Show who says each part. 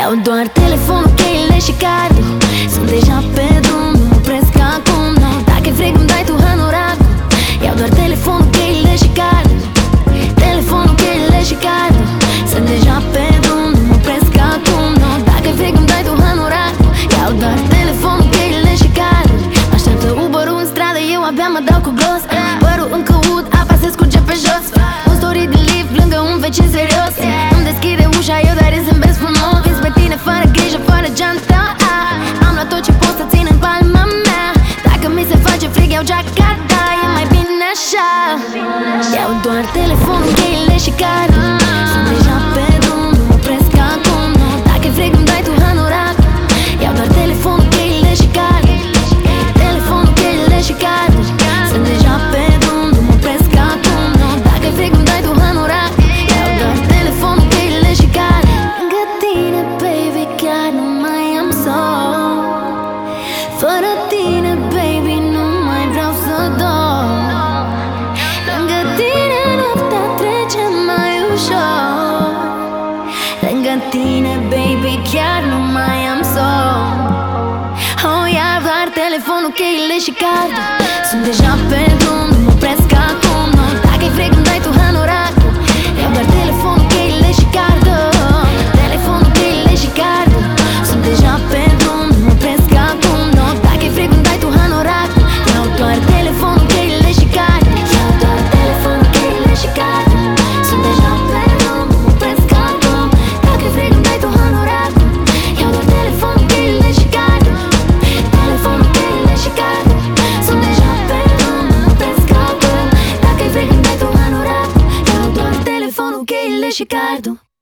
Speaker 1: Iau doar telefonul, cheile și cardul. Sunt deja pe drum, nu mă opresc acum, no. Dacă vrei îmi dai tu hanoracul. Iau doar telefonul, cheile și cardul. Telefonul, cheile și cardul. Sunt deja pe drum, nu mă opresc acum, no. Dacă vrei îmi dai tu hanoracul. Iau doar telefonul, cheile și cardul. Așteaptă Uber-ul în stradă, eu abia mă dau cu glos. Părul încă ud, apa se scurge pe jos. Un story de lift lângă un vecin serios. Îmi deschide ușa, eu dar îi zâmbesc frumos. Vin spre tine fără grijă, fără geanta. Am luat tot ce pot să țin în palma mea. Dacă mi se face frig, iau geacata. E mai bine așa. Iau doar telefonul, cheile și cardul. Sunt deja pe drum, nu mă opresc acum, no. Dacă vrei îmi dai tu hanoracul. Iau doar telefonul, cheile și cardul. Telefonul, cheile și cardul. Sunt deja pe drum, nu mă opresc acum, no. Dacă vrei îmi dai tu hanoracul. Iau doar telefonul, cheile și cardul. Lângă tine, baby, chiar nu mai am somn. Fără tine, baby, nu mai vreau să dorm. Lângă tine noaptea trece mai ușor. Lângă tine, baby, chiar nu mai am somn. Oh, iar doar telefonul, cheile și cardul. Sunt deja pe drum, nu mă opresc acum, no. Dacă-i vrei îmi dai tu hanoracul. Iau doar telefonul, cheile și cardul. Telefonul, cheile și cardul. Sunt deja pe drum, nu mă opresc acum, no. Dacă-i vrei îmi dai tu hanoracul. Iau doar telefonul, cheile și cardul. Iau doar telefonul, cheile și cardul. Sunt deja pe drum, nu mă opresc acum. Dacă-i vrei îmi dai tu hanoracul. Iau doar telefonul, cheile și cardul. Telefonul, cheile și cardul. Sunt deja pe drum, nu mă opresc acum. Dacă-i vrei îmi dai tu hanoracul. Iau doar telefonul, cheile și cardul.